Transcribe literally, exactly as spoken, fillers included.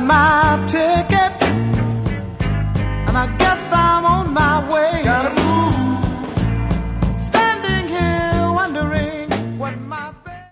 my ticket, and I guess I'm on my way.